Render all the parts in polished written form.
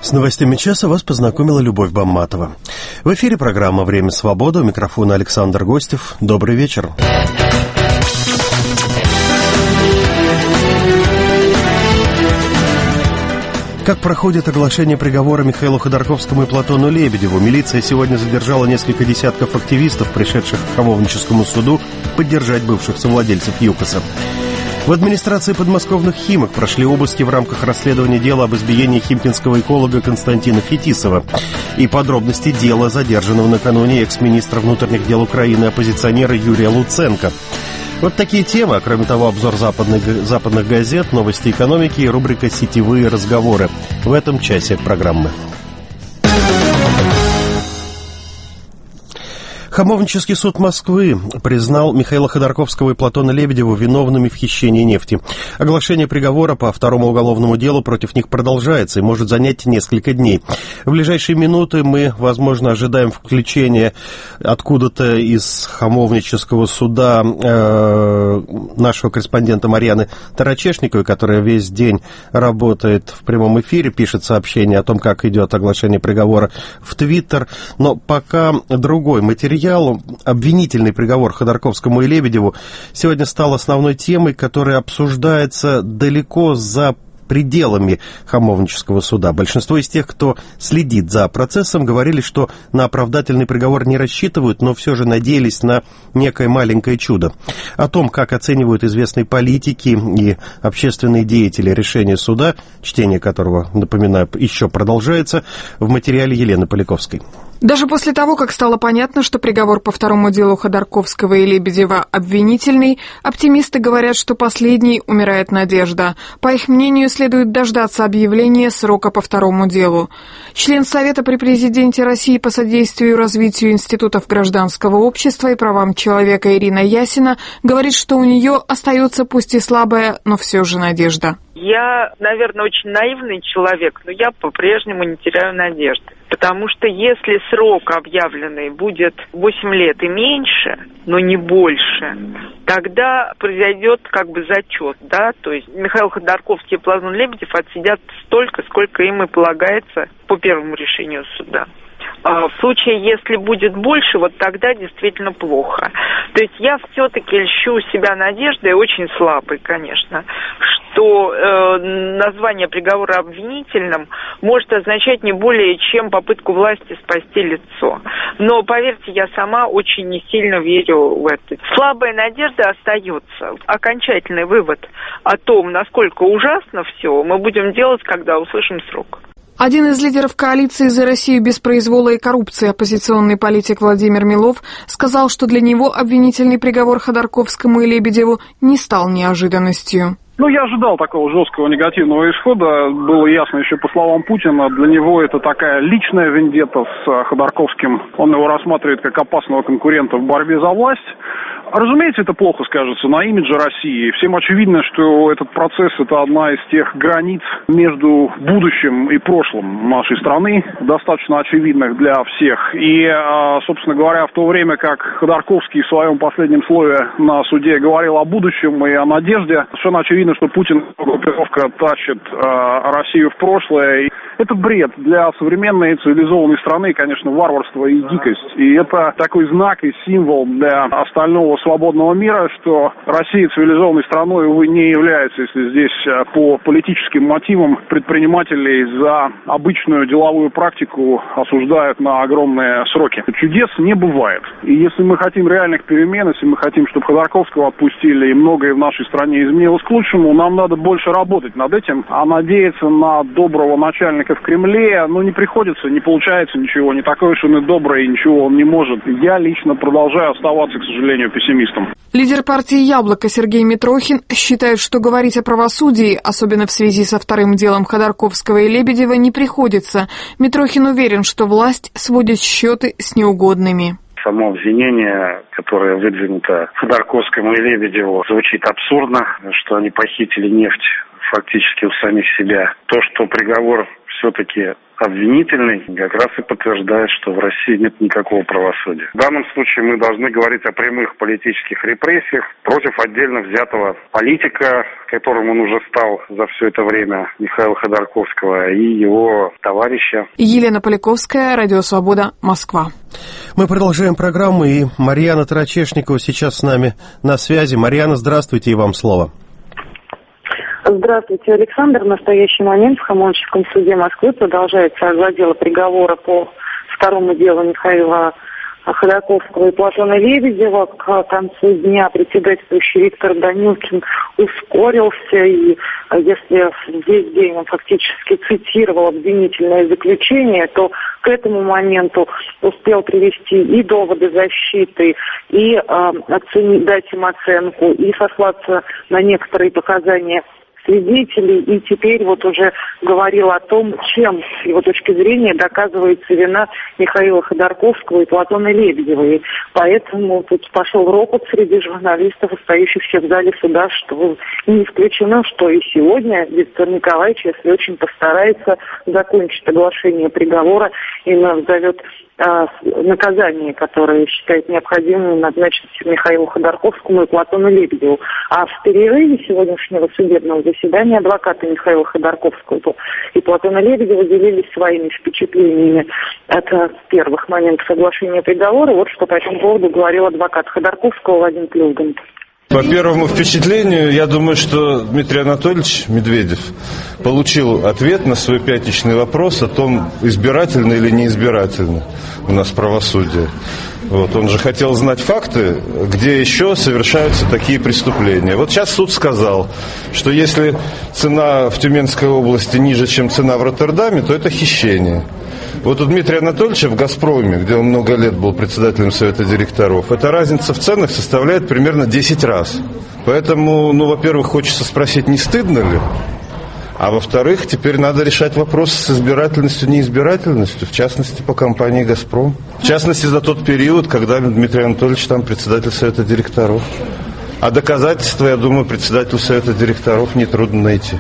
С новостями часа вас познакомила Любовь Бамматова. В эфире программа «Время свободы». У микрофона Александр Гостев. Добрый вечер. Как проходит оглашение приговора Михаилу Ходорковскому и Платону Лебедеву? Милиция сегодня задержала несколько десятков активистов, пришедших к Хамовническому суду поддержать бывших совладельцев ЮКОСа. В администрации подмосковных «Химок» прошли обыски в рамках расследования дела об избиении химкинского эколога Константина Фетисова и подробности дела задержанного накануне экс-министра внутренних дел Украины оппозиционера Юрия Луценко. Вот такие темы, а кроме того обзор западных газет, новости экономики и рубрика «Сетевые разговоры» в этом часе программы. Хамовнический суд Москвы признал Михаила Ходорковского и Платона Лебедева виновными в хищении нефти. Оглашение приговора по второму уголовному делу против них продолжается и может занять несколько дней. В ближайшие минуты мы, возможно, ожидаем включения откуда-то из Хамовнического суда нашего корреспондента Марьяны Тарачешниковой, которая весь день работает в прямом эфире, пишет сообщение о том, как идет оглашение приговора в Твиттер. Но пока другой материал. Обвинительный приговор Ходорковскому и Лебедеву сегодня стал основной темой, которая обсуждается далеко за пределами Хамовнического суда. Большинство из тех, кто следит за процессом, говорили, что на оправдательный приговор не рассчитывают, но все же надеялись на некое маленькое чудо. О том, как оценивают известные политики и общественные деятели решение суда, чтение которого, напоминаю, еще продолжается, в материале Елены Поляковской. Даже после того, как стало понятно, что приговор по второму делу Ходорковского и Лебедева обвинительный, оптимисты говорят, что последний умирает надежда. По их мнению, следует дождаться объявления срока по второму делу. Член Совета при президенте России по содействию и развитию институтов гражданского общества и правам человека Ирина Ясина говорит, что у нее остается пусть и слабая, но все же надежда. Я, наверное, очень наивный человек, но я по-прежнему не теряю надежды. Потому что если срок объявленный будет 8 лет и меньше, но не больше, тогда произойдет как бы зачет, да, то есть Михаил Ходорковский и Платон Лебедев отсидят столько, сколько им и полагается по первому решению суда. В случае, если будет больше, вот тогда действительно плохо. То есть я все-таки льщу себя надеждой, очень слабой, конечно, что название приговора обвинительным может означать не более чем попытку власти спасти лицо. Но, поверьте, я сама очень не сильно верю в это. Слабая надежда остается. Окончательный вывод о том, насколько ужасно все, мы будем делать, когда услышим срок. Один из лидеров коалиции «За Россию без произвола и коррупции», оппозиционный политик Владимир Милов, сказал, что для него обвинительный приговор Ходорковскому и Лебедеву не стал неожиданностью. Я ожидал такого жесткого негативного исхода. Было ясно еще по словам Путина. Для него это такая личная вендетта с Ходорковским. Он его рассматривает как опасного конкурента в борьбе за власть. Разумеется, это плохо скажется на имидже России. Всем очевидно, что этот процесс – это одна из тех границ между будущим и прошлым нашей страны, достаточно очевидных для всех. И, собственно говоря, в то время как Ходорковский в своем последнем слове на суде говорил о будущем и о надежде, совершенно очевидно, что Путин группировка тащит Россию в прошлое. Это бред. Для современной цивилизованной страны, конечно, варварство и дикость. И это такой знак и символ для остального свободного мира, что Россия цивилизованной страной, увы, не является, если здесь по политическим мотивам предпринимателей за обычную деловую практику осуждают на огромные сроки. Чудес не бывает. И если мы хотим реальных перемен, если мы хотим, чтобы Ходорковского отпустили и многое в нашей стране изменилось к лучшему, нам надо больше работать над этим, а надеяться на доброго начальника в Кремле, не приходится, не получается ничего, не такой уж он и добрый, ничего он не может. Я лично продолжаю оставаться, к сожалению, пессимистом. Лидер партии «Яблоко» Сергей Митрохин считает, что говорить о правосудии, особенно в связи со вторым делом Ходорковского и Лебедева, не приходится. Митрохин уверен, что власть сводит счеты с неугодными. Само обвинение, которое выдвинуто Ходорковскому и Лебедеву, звучит абсурдно, что они похитили нефть фактически у самих себя. То, что приговор все-таки обвинительный, как раз и подтверждает, что в России нет никакого правосудия. В данном случае мы должны говорить о прямых политических репрессиях против отдельно взятого политика, которым он уже стал за все это время, Михаила Ходорковского, и его товарища. Елена Поляковская, Радио Свобода, Москва. Мы продолжаем программу, и Марьяна Тарачешникова сейчас с нами на связи. Марьяна, здравствуйте, и вам слово. Здравствуйте, Александр. В настоящий момент в Хамовническом суде Москвы продолжается дело приговора по второму делу Михаила Ходорковского и Платона Лебедева. К концу дня председательствующий Виктор Данилкин ускорился, и если весь день он фактически цитировал обвинительное заключение, то к этому моменту успел привести и доводы защиты, и дать им оценку, и сослаться на некоторые показания свидетелей, и теперь вот уже говорил о том, чем, с его точки зрения, доказывается вина Михаила Ходорковского и Платона Лебедева. И поэтому тут пошел ропот среди журналистов, остающихся в зале суда, что не исключено, что и сегодня Виктор Николаевич, если очень постарается, закончит оглашение приговора и назовет наказание, которое считает необходимым назначить Михаилу Ходорковскому и Платону Лебедеву. А в перерыве сегодняшнего судебного заседания адвокаты Михаила Ходорковского и Платона Лебедева делились своими впечатлениями от первых моментов соглашения приговора. Вот что по этому поводу говорил адвокат Ходорковского Вадим Плюгин. По первому впечатлению, я думаю, что Дмитрий Анатольевич Медведев получил ответ на свой пятничный вопрос о том, избирательно или неизбирательно у нас правосудие. Вот, он же хотел знать факты, где еще совершаются такие преступления. Вот сейчас суд сказал, что если цена в Тюменской области ниже, чем цена в Роттердаме, то это хищение. Вот у Дмитрия Анатольевича в «Газпроме», где он много лет был председателем совета директоров, эта разница в ценах составляет примерно 10 раз. Поэтому, во-первых, хочется спросить, не стыдно ли? А во-вторых, теперь надо решать вопрос с избирательностью, неизбирательностью, в частности, по компании «Газпром». В частности, за тот период, когда Дмитрий Анатольевич там председатель совета директоров. А доказательства, я думаю, председателю совета директоров нетрудно найти.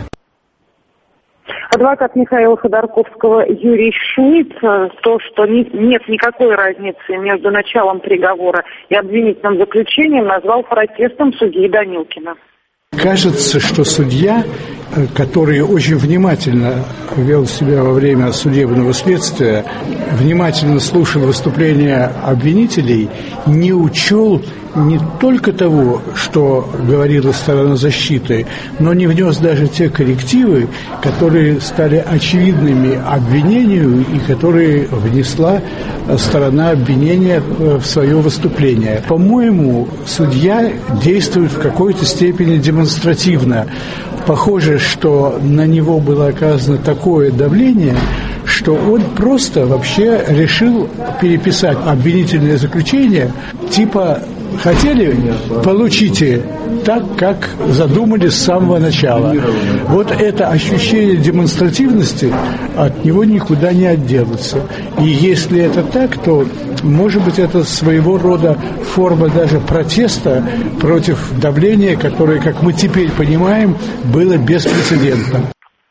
Адвокат Михаила Ходорковского Юрий Шмидт, то, что нет никакой разницы между началом приговора и обвинительным заключением, назвал протестом судьи Данилкина. Кажется, что судья, который очень внимательно вел себя во время судебного следствия, внимательно слушал выступления обвинителей, не учел не только того, что говорила сторона защиты, но не внес даже те коррективы, которые стали очевидными обвинению и которые внесла сторона обвинения в свое выступление. По-моему, судья действует в какой-то степени демонстративно. Похоже, что на него было оказано такое давление, что он просто вообще решил переписать обвинительное заключение, типа хотели, получите так, как задумали с самого начала. Вот это ощущение демонстративности, от него никуда не отделаться. И если это так, то, может быть, это своего рода форма даже протеста против давления, которое, как мы теперь понимаем, было беспрецедентным.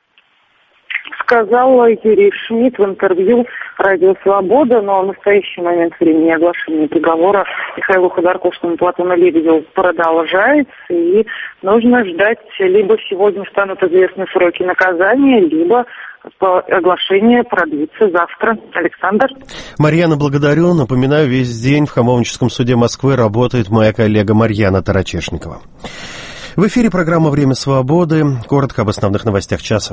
Сказал Юрий Шмидт в интервью «Радио Свобода», но в настоящий момент времени оглашения приговора Михаилу Ходорковскому и Платону Лебедеву продолжается, и нужно ждать, либо сегодня станут известны сроки наказания, либо оглашение продлится завтра. Александр. Марьяна, благодарю. Напоминаю, весь день в Хамовническом суде Москвы работает моя коллега Марьяна Тарачешникова. В эфире программа «Время свободы». Коротко об основных новостях часа.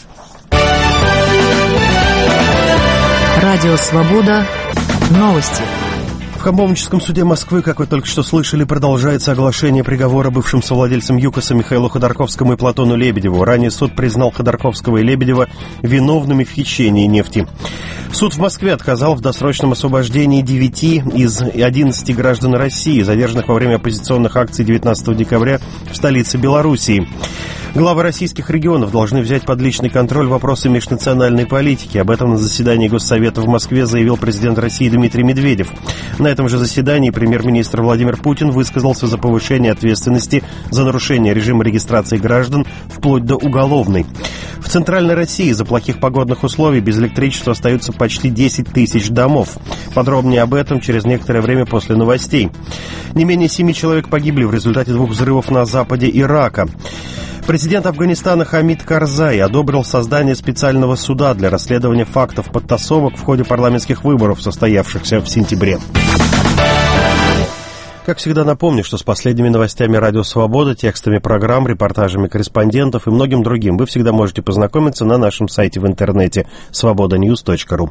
Радио «Свобода». Новости. В Хамовническом суде Москвы, как вы только что слышали, продолжается оглашение приговора бывшим совладельцам ЮКОСа Михаилу Ходорковскому и Платону Лебедеву. Ранее суд признал Ходорковского и Лебедева виновными в хищении нефти. Суд в Москве отказал в досрочном освобождении 9 из 11 граждан России, задержанных во время оппозиционных акций 19 декабря в столице Белоруссии. Главы российских регионов должны взять под личный контроль вопросы межнациональной политики. Об этом на заседании Госсовета в Москве заявил президент России Дмитрий Медведев. На этом же заседании премьер-министр Владимир Путин высказался за повышение ответственности за нарушение режима регистрации граждан вплоть до уголовной. В Центральной России из-за плохих погодных условий без электричества остаются почти 10 тысяч домов. Подробнее об этом через некоторое время после новостей. Не менее 7 человек погибли в результате 2 взрывов на западе Ирака. Президент Афганистана Хамид Карзай одобрил создание специального суда для расследования фактов подтасовок в ходе парламентских выборов, состоявшихся в сентябре. Как всегда, напомню, что с последними новостями «Радио Свобода», текстами программ, репортажами корреспондентов и многим другим вы всегда можете познакомиться на нашем сайте в интернете svobodanews.ru.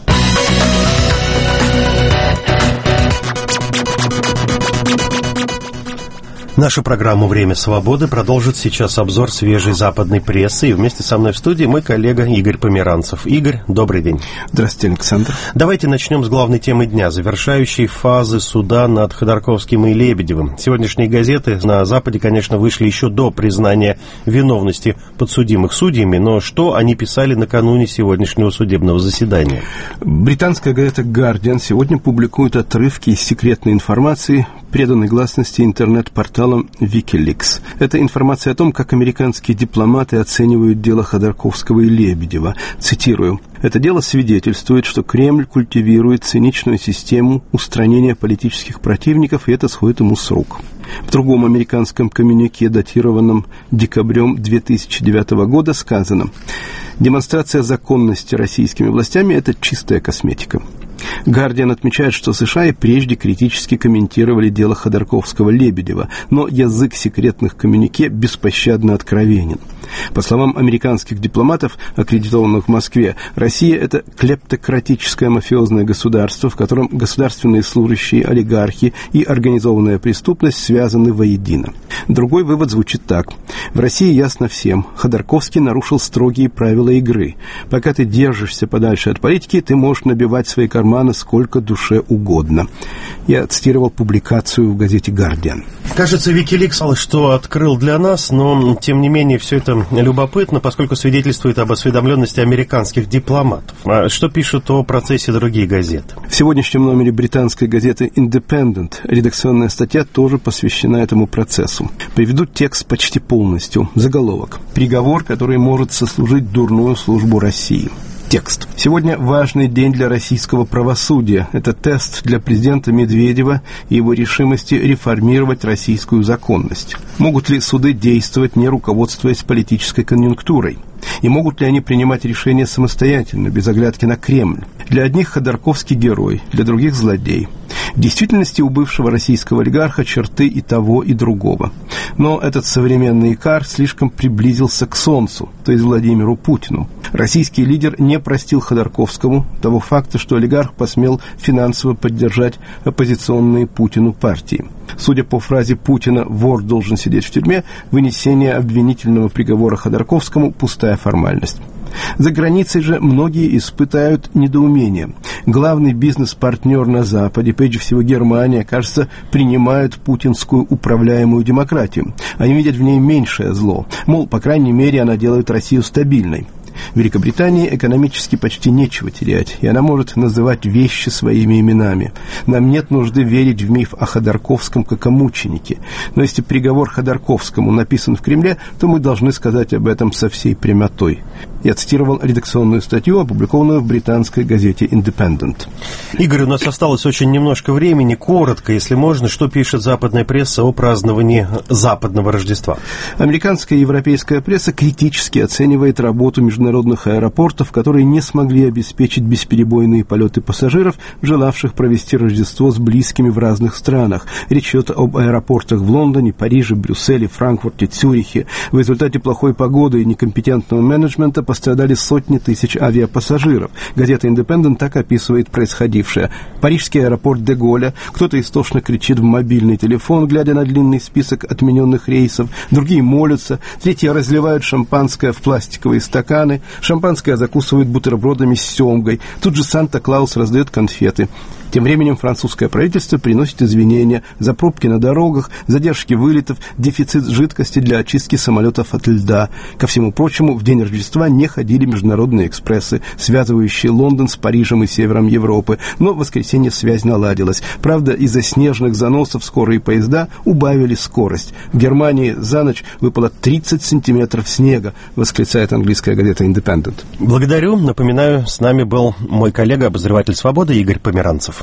Нашу программу «Время свободы» продолжит сейчас обзор свежей западной прессы. И вместе со мной в студии мой коллега Игорь Померанцев. Игорь, добрый день. Здравствуйте, Александр. Давайте начнем с главной темы дня, завершающей фазы суда над Ходорковским и Лебедевым. Сегодняшние газеты на Западе, конечно, вышли еще до признания виновности подсудимых судьями, но что они писали накануне сегодняшнего судебного заседания? Британская газета «Гардиан» сегодня публикует отрывки из секретной информации, преданной гласности интернет-порталом Wikileaks. Это информация о том, как американские дипломаты оценивают дело Ходорковского и Лебедева. Цитирую. «Это дело свидетельствует, что Кремль культивирует циничную систему устранения политических противников, и это сходит ему с рук». В другом американском коммюнике, датированном декабрем 2009 года, сказано: «Демонстрация законности российскими властями – это чистая косметика». «Гардиан» отмечает, что США и прежде критически комментировали дело Ходорковского-Лебедева, но язык секретных коммюнике беспощадно откровенен. По словам американских дипломатов, аккредитованных в Москве, Россия – это клептократическое мафиозное государство, в котором государственные служащие, олигархи и организованная преступность связаны воедино. Другой вывод звучит так. В России ясно всем, Ходорковский нарушил строгие правила игры. Пока ты держишься подальше от политики, ты можешь набивать свои карманы сколько душе угодно. Я цитировал публикацию в газете «Гардиан». Кажется, Wikileaks что открыл для нас, но, тем не менее, все это любопытно, поскольку свидетельствует об осведомленности американских дипломатов. А что пишут о процессе другие газеты? В сегодняшнем номере британской газеты «Independent» редакционная статья тоже посвящена этому процессу. Приведу текст почти полностью. Заголовок. «Приговор, который может сослужить дурную службу России». Текст. Сегодня важный день для российского правосудия. Это тест для президента Медведева и его решимости реформировать российскую законность. Могут ли суды действовать, не руководствуясь политической конъюнктурой? И могут ли они принимать решения самостоятельно, без оглядки на Кремль? Для одних Ходорковский герой, для других злодей. В действительности у бывшего российского олигарха черты и того, и другого. Но этот современный икар слишком приблизился к солнцу, то есть Владимиру Путину. Российский лидер не простил Ходорковскому того факта, что олигарх посмел финансово поддержать оппозиционные Путину партии. Судя по фразе Путина «вор должен сидеть в тюрьме», вынесение обвинительного приговора Ходорковскому – пустая формальность. За границей же многие испытают недоумение. Главный бизнес-партнер на Западе, прежде всего Германия, кажется, принимают путинскую управляемую демократию. Они видят в ней меньшее зло. Мол, по крайней мере, она делает Россию стабильной. Великобритании экономически почти нечего терять, и она может называть вещи своими именами. Нам нет нужды верить в миф о Ходорковском как о мученике. Но если приговор Ходорковскому написан в Кремле, то мы должны сказать об этом со всей прямотой. Я цитировал редакционную статью, опубликованную в британской газете «Independent». Игорь, у нас осталось очень немножко времени. Коротко, если можно, что пишет западная пресса о праздновании западного Рождества? Американская и европейская пресса критически оценивает работу международных аэропортов, которые не смогли обеспечить бесперебойные полеты пассажиров, желавших провести Рождество с близкими в разных странах. Речь идет об аэропортах в Лондоне, Париже, Брюсселе, Франкфурте, Цюрихе. В результате плохой погоды и некомпетентного менеджмента пострадали сотни тысяч авиапассажиров. Газета «Индепендент» так описывает происходившее. Парижский аэропорт Де-Голля. Кто-то истошно кричит в мобильный телефон, глядя на длинный список отмененных рейсов. Другие молятся. Третьи разливают шампанское в пластиковые стаканы. Шампанское закусывают бутербродами с семгой. Тут же Санта-Клаус раздает конфеты. Тем временем французское правительство приносит извинения за пробки на дорогах, задержки вылетов, дефицит жидкости для очистки самолетов от льда. Ко всему прочему, в день Рождества не ходили международные экспрессы, связывающие Лондон с Парижем и севером Европы. Но в воскресенье связь наладилась. Правда, из-за снежных заносов скорые поезда убавили скорость. В Германии за ночь выпало 30 сантиметров снега, восклицает английская газета «Индепендент». Благодарю. Напоминаю, с нами был мой коллега, обозреватель «Свободы» Игорь Померанцев.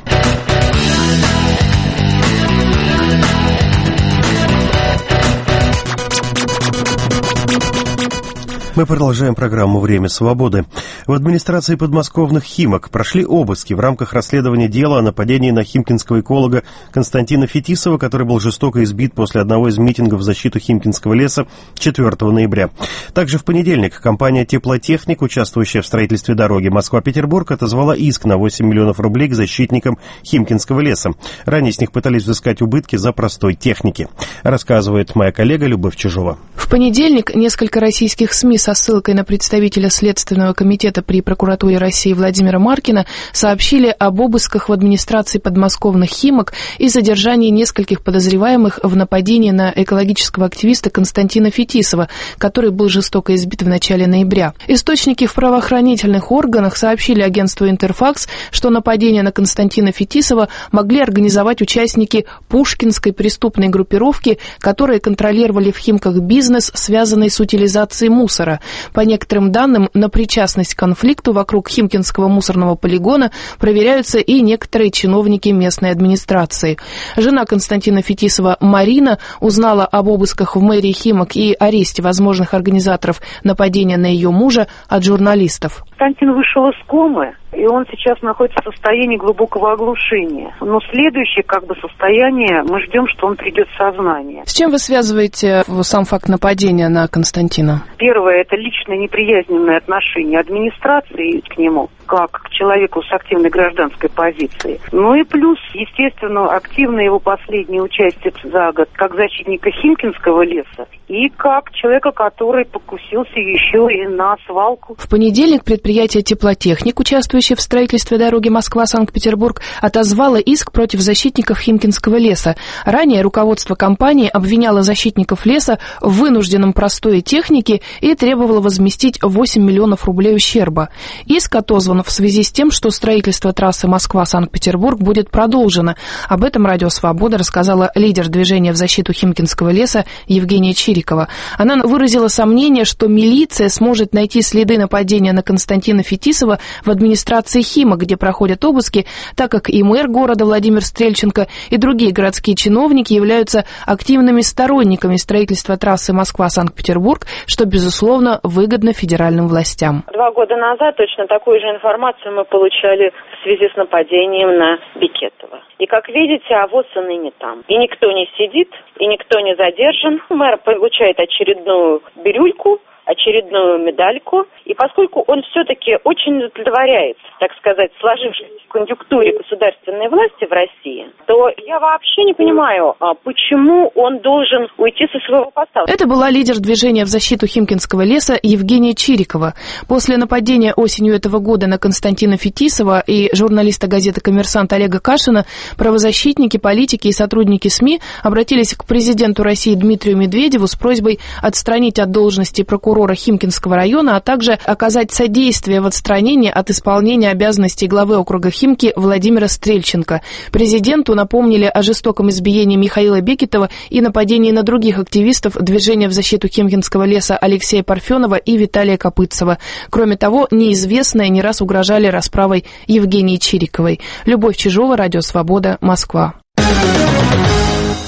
Мы продолжаем программу «Время свободы». В администрации подмосковных Химок прошли обыски в рамках расследования дела о нападении на химкинского эколога Константина Фетисова, который был жестоко избит после одного из митингов в защиту Химкинского леса 4 ноября. Также в понедельник компания «Теплотехник», участвующая в строительстве дороги Москва-Петербург, отозвала иск на 8 миллионов рублей к защитникам Химкинского леса. Ранее с них пытались взыскать убытки за простой техники. Рассказывает моя коллега Любовь Чижова. В понедельник несколько российских СМИ со ссылкой на представителя Следственного комитета при прокуратуре России Владимира Маркина сообщили об обысках в администрации подмосковных Химок и задержании нескольких подозреваемых в нападении на экологического активиста Константина Фетисова, который был жестоко избит в начале ноября. Источники в правоохранительных органах сообщили агентству «Интерфакс», что нападение на Константина Фетисова могли организовать участники пушкинской преступной группировки, которые контролировали в Химках бизнес, связанный с утилизацией мусора. По некоторым данным, на причастность к конфликту вокруг Химкинского мусорного полигона проверяются и некоторые чиновники местной администрации. Жена Константина Фетисова Марина узнала об обысках в мэрии Химок и аресте возможных организаторов нападения на ее мужа от журналистов. Константин вышел из комы, и он сейчас находится в состоянии глубокого оглушения. Но следующее состояние, мы ждем, что он придет в сознание. С чем вы связываете сам факт нападения на Константина? Первое, это личное неприязненное отношение администрации к нему, как к человеку с активной гражданской позицией. Ну и плюс, естественно, активное его последнее участие за год как защитника Химкинского леса и как человека, который покусился еще и на свалку. В понедельник предприятие «Теплотехник», участвующее в строительстве дороги Москва-Санкт-Петербург, отозвало иск против защитников Химкинского леса. Ранее руководство компании обвиняло защитников леса в вынужденном простое техники и требовало возместить 8 миллионов рублей ущерба. Иск отозван в связи с тем, что строительство трассы Москва-Санкт-Петербург будет продолжено. Об этом «Радио Свобода» рассказала лидер движения в защиту Химкинского леса Евгения Чирикова. Она выразила сомнение, что милиция сможет найти следы нападения на Константина Фетисова в администрации Химок, где проходят обыски, так как и мэр города Владимир Стрельченко, и другие городские чиновники являются активными сторонниками строительства трассы Москва-Санкт-Петербург, что, безусловно, выгодно федеральным властям. 2 года назад точно такую же информацию мы получали в связи с нападением на Бекетова. И, как видите, авось и ныне там. И никто не сидит, и никто не задержан. Мэр получает очередную бирюльку, очередную медальку. И поскольку он все-таки очень удовлетворяется, так сказать, сложившейся конъюнктуре государственной власти в России, то я вообще не понимаю, почему он должен уйти со своего поста. Это была лидер движения в защиту Химкинского леса Евгения Чирикова. После нападения осенью этого года на Константина Фетисова и журналиста газеты «Коммерсант» Олега Кашина правозащитники, политики и сотрудники СМИ обратились к президенту России Дмитрию Медведеву с просьбой отстранить от должности прокурора Химкинского района, а также оказать содействие в отстранении от исполнения обязанностей главы округа Химки Владимира Стрельченко. Президенту напомнили о жестоком избиении Михаила Бекетова и нападении на других активистов движения в защиту Химкинского леса Алексея Парфенова и Виталия Копытцева. Кроме того, неизвестные не раз угрожали расправой Евгении Чириковой. Любовь Чижова, Радио Свобода, Москва.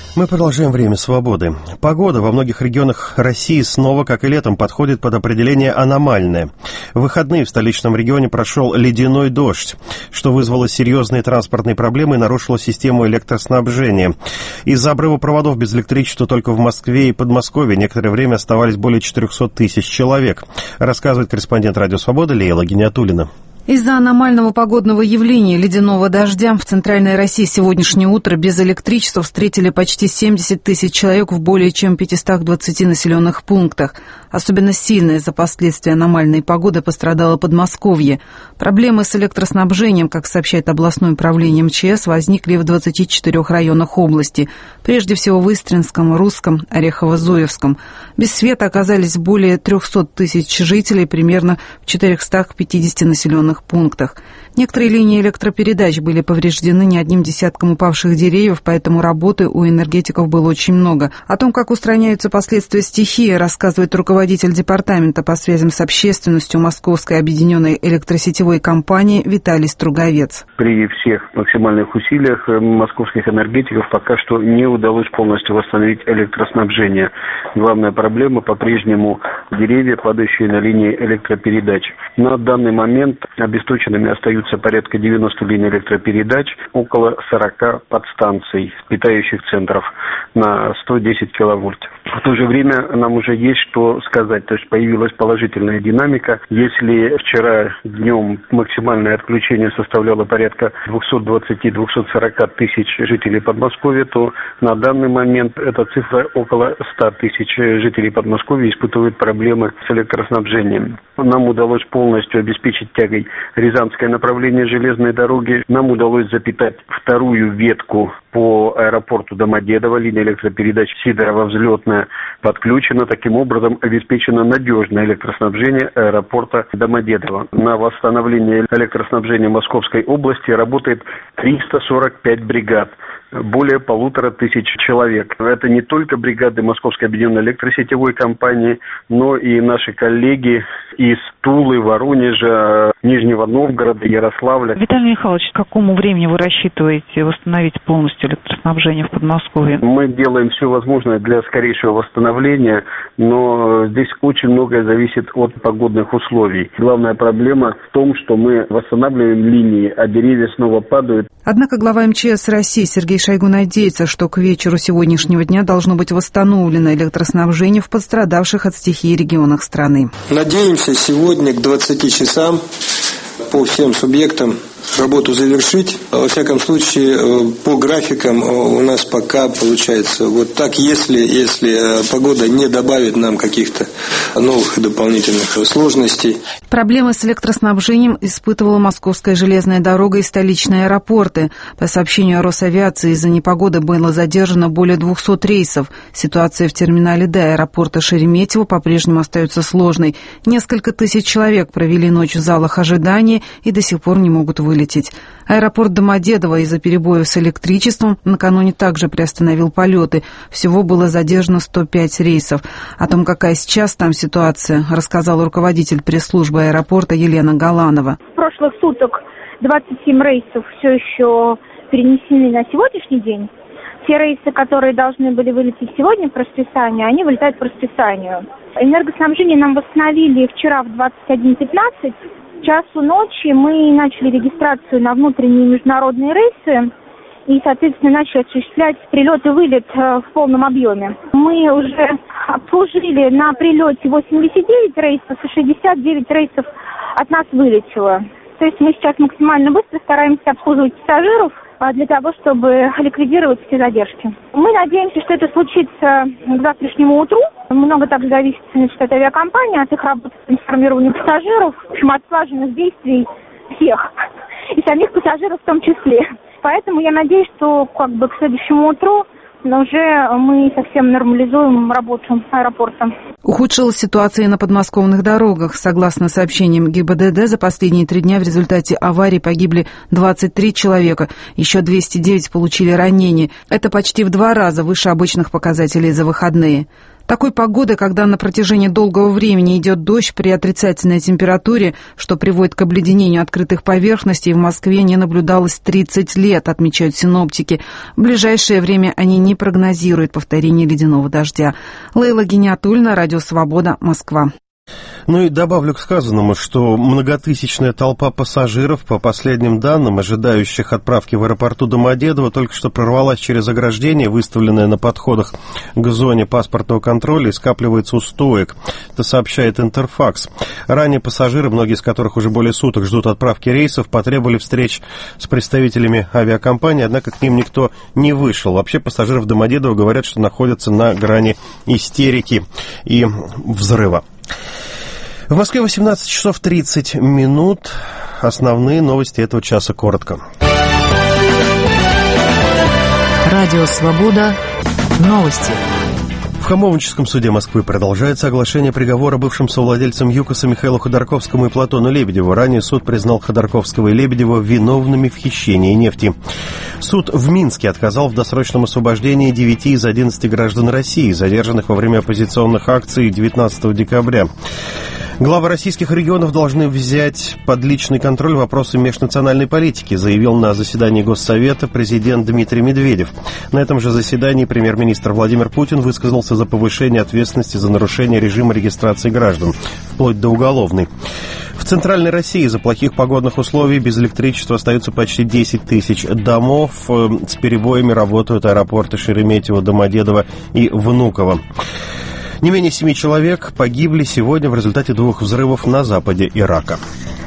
Мы продолжаем «Время свободы». Погода во многих регионах России снова, как и летом, подходит под определение аномальное. В выходные в столичном регионе прошел ледяной дождь, что вызвало серьезные транспортные проблемы и нарушило систему электроснабжения. Из-за обрыва проводов без электричества только в Москве и Подмосковье некоторое время оставались более 400 тысяч человек, рассказывает корреспондент «Радио Свобода» Лейла Гиниатуллина. Из-за аномального погодного явления ледяного дождя в Центральной России сегодняшнее утро без электричества встретили почти 70 тысяч человек в более чем 520 населенных пунктах. Особенно сильно из-за последствий аномальной погоды пострадало Подмосковье. Проблемы с электроснабжением, как сообщает областное управление МЧС, возникли в 24 районах области. Прежде всего в Истринском, Русском, Орехово-Зуевском. Без света оказались более 300 тысяч жителей, примерно в 450 населенных пунктах. Некоторые линии электропередач были повреждены не одним десятком упавших деревьев, поэтому работы у энергетиков было очень много. О том, как устраняются последствия стихии, рассказывает руководитель департамента по связям с общественностью Московской объединенной электросетевой компании Виталий Струговец. При всех максимальных усилиях московских энергетиков пока что не удалось полностью восстановить электроснабжение. Главная проблема по-прежнему деревья, падающие на линии электропередач. На данный момент обесточенными остаются порядка 90 линий электропередач, около 40 подстанций, питающих центров на 110 киловольт. В то же время нам уже есть что сказать, то есть появилась положительная динамика. Если вчера днем максимальное отключение составляло порядка 220-240 тысяч жителей Подмосковья, то на данный момент эта цифра около 100 тысяч жителей Подмосковья испытывают проблемы с электроснабжением. Нам удалось полностью обеспечить тягой Рязанское направление железной дороги. Нам удалось запитать вторую ветку по аэропорту Домодедово. Линия электропередач Сидорова-Взлетная подключена. Таким образом обеспечено надежное электроснабжение аэропорта Домодедово. На восстановление электроснабжения Московской области работает 345 бригад. Более 1500 человек. Это не только бригады Московской объединенной электросетевой компании, но и наши коллеги из Тулы, Воронежа, Нижнего Новгорода, Ярославля. Виталий Михайлович, к какому времени вы рассчитываете восстановить полностью электроснабжение в Подмосковье? Мы делаем все возможное для скорейшего восстановления, но здесь очень многое зависит от погодных условий. Главная проблема в том, что мы восстанавливаем линии, а деревья снова падают. Однако глава МЧС России Сергей Шойгу надеется, что к вечеру сегодняшнего дня должно быть восстановлено электроснабжение в пострадавших от стихии регионах страны. Надеемся сегодня к 20 часам по всем субъектам работу завершить. Во всяком случае, по графикам у нас пока получается вот так, если погода не добавит нам каких-то новых и дополнительных сложностей. Проблемы с электроснабжением испытывала Московская железная дорога и столичные аэропорты. По сообщению Росавиации, из-за непогоды было задержано более 200 рейсов. Ситуация в терминале Д аэропорта Шереметьево по-прежнему остается сложной. Несколько тысяч человек провели ночь в залах ожидания и до сих пор не могут вылететь. Аэропорт Домодедово из-за перебоев с электричеством накануне также приостановил полеты. Всего было задержано 105 рейсов. О том, какая сейчас там ситуация, рассказала руководитель пресс-службы аэропорта Елена Галанова. В прошлых суток 27 рейсов все еще перенесены на сегодняшний день. Те рейсы, которые должны были вылететь сегодня по расписанию, они вылетают по расписанию. Энергоснабжение нам восстановили вчера в 21:15. К часу ночи мы начали регистрацию на внутренние международные рейсы и, соответственно, начали осуществлять прилет и вылет в полном объеме. Мы уже обслужили на прилете 89 рейсов и 69 рейсов от нас вылетело. То есть мы сейчас максимально быстро стараемся обслуживать пассажиров для того, чтобы ликвидировать все задержки. Мы надеемся, что это случится к завтрашнему утру. Много также зависит, от авиакомпании, от их работы по информированию пассажиров, в общем, от слаженных действий всех, и самих пассажиров в том числе. Поэтому я надеюсь, что к следующему утру уже мы совсем нормализуем работу аэропорта. Ухудшилась ситуация и на подмосковных дорогах. Согласно сообщениям ГИБДД, за последние 3 дня в результате аварий погибли 23 человека, еще 209 получили ранения. Это почти в 2 раза выше обычных показателей за выходные. Такой погоды, когда на протяжении долгого времени идет дождь при отрицательной температуре, что приводит к обледенению открытых поверхностей, в Москве не наблюдалось 30 лет, отмечают синоптики. В ближайшее время они не прогнозируют повторение ледяного дождя. Лейла Гиниатульна, Радио Свобода, Москва. Ну и добавлю к сказанному, что многотысячная толпа пассажиров, по последним данным, ожидающих отправки в аэропорту Домодедово, только что прорвалась через ограждение, выставленное на подходах к зоне паспортного контроля, и скапливается у стоек. Это сообщает Интерфакс. Ранее пассажиры, многие из которых уже более суток ждут отправки рейсов, потребовали встреч с представителями авиакомпании, однако к ним никто не вышел. Вообще пассажиры в Домодедово говорят, что находятся на грани истерики и взрыва. В Москве 18 часов 30 минут. Основные новости этого часа коротко. Радио «Свобода». Новости. В Хамовническом суде Москвы продолжается оглашение приговора бывшим совладельцам ЮКОСа Михаилу Ходорковскому и Платону Лебедеву. Ранее суд признал Ходорковского и Лебедева виновными в хищении нефти. Суд в Минске отказал в досрочном освобождении 9 из 11 граждан России, задержанных во время оппозиционных акций 19 декабря. Главы российских регионов должны взять под личный контроль вопросы межнациональной политики, заявил на заседании Госсовета президент Дмитрий Медведев. На этом же заседании премьер-министр Владимир Путин высказался за повышение ответственности за нарушение режима регистрации граждан, вплоть до уголовной. В Центральной России из-за плохих погодных условий без электричества остаются почти 10 тысяч домов. С перебоями работают аэропорты Шереметьево, Домодедово и Внуково. Не менее 7 человек погибли сегодня в результате 2 взрывов на западе Ирака.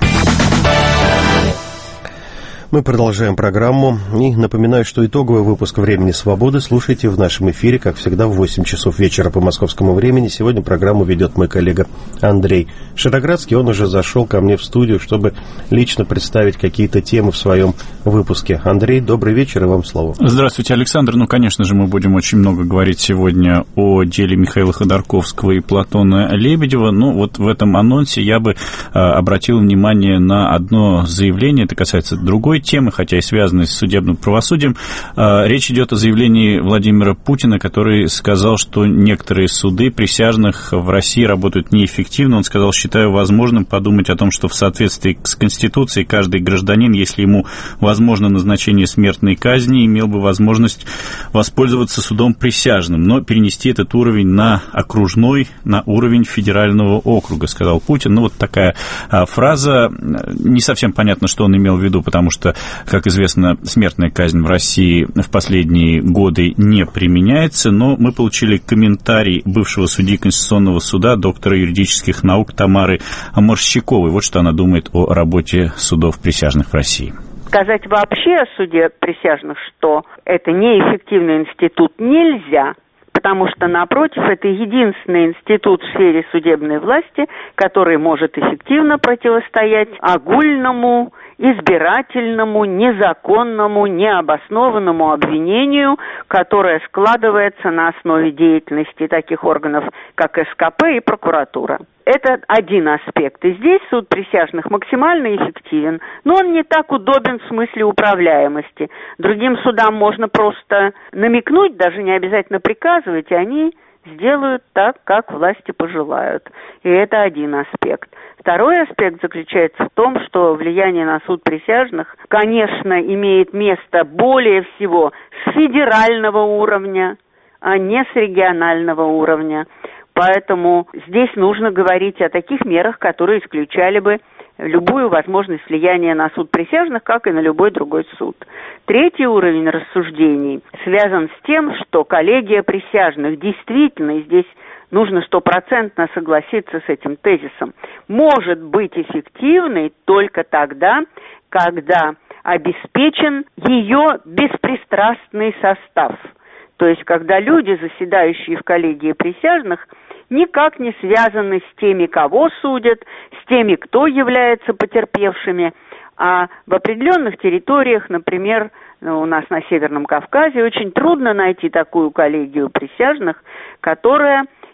Мы продолжаем программу и напоминаю, что итоговый выпуск «Времени свободы» слушайте в нашем эфире, как всегда, в 8 часов вечера по московскому времени. Сегодня программу ведет мой коллега Андрей Широградский. Он уже зашел ко мне в студию, чтобы лично представить какие-то темы в своем выпуске. Андрей, добрый вечер, и вам слово. Здравствуйте, Александр. Ну, конечно же, мы будем очень много говорить сегодня о деле Михаила Ходорковского и Платона Лебедева. Ну, вот в этом анонсе я бы обратил внимание на одно заявление, это касается другой темы, хотя и связанной с судебным правосудием. Речь идет о заявлении Владимира Путина, который сказал, что некоторые суды присяжных в России работают неэффективно. Он сказал, считаю возможным подумать о том, что в соответствии с Конституцией каждый гражданин, если ему возможно назначение смертной казни, имел бы возможность воспользоваться судом присяжным, но перенести этот уровень на окружной, на уровень федерального округа, сказал Путин. Ну, вот такая фраза. Не совсем понятно, что он имел в виду, потому что, как известно, смертная казнь в России в последние годы не применяется, но мы получили комментарий бывшего судьи Конституционного суда, доктора юридических наук Тамары Морщиковой. Вот что она думает о работе судов присяжных в России. Сказать вообще о суде присяжных, что это неэффективный институт, нельзя. Потому что, напротив, это единственный институт в сфере судебной власти, который может эффективно противостоять огульному, избирательному, незаконному, необоснованному обвинению, которое складывается на основе деятельности таких органов, как СКП и прокуратура. Это один аспект. И здесь суд присяжных максимально эффективен, но он не так удобен в смысле управляемости. Другим судам можно просто намекнуть, даже не обязательно приказывать, и они сделают так, как власти пожелают. И это один аспект. Второй аспект заключается в том, что влияние на суд присяжных, конечно, имеет место более всего с федерального уровня, а не с регионального уровня. Поэтому здесь нужно говорить о таких мерах, которые исключали бы любую возможность влияния на суд присяжных, как и на любой другой суд. Третий уровень рассуждений связан с тем, что коллегия присяжных действительно, и здесь нужно стопроцентно согласиться с этим тезисом, может быть эффективной только тогда, когда обеспечен ее беспристрастный состав. То есть, когда люди, заседающие в коллегии присяжных, никак не связаны с теми, кого судят, с теми, кто является потерпевшими, а в определенных территориях, например, у нас на Северном Кавказе, очень трудно найти такую коллегию присяжных, которая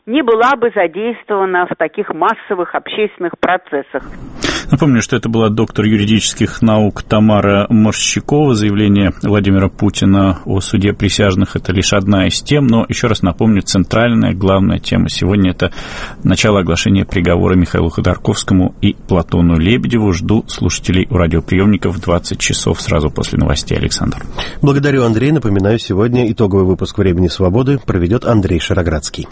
не была бы задействована в таких массовых общественных процессах. Напомню, что это была доктор юридических наук Тамара Морщикова. Заявление Владимира Путина о суде присяжных – это лишь одна из тем, но еще раз напомню, центральная, главная тема сегодня – это начало оглашения приговора Михаилу Ходорковскому и Платону Лебедеву. Жду слушателей у радиоприемников в 20 часов сразу после новостей. Александр. Благодарю, Андрей. Напоминаю, сегодня итоговый выпуск «Времени свободы» проведет Андрей Шароградский.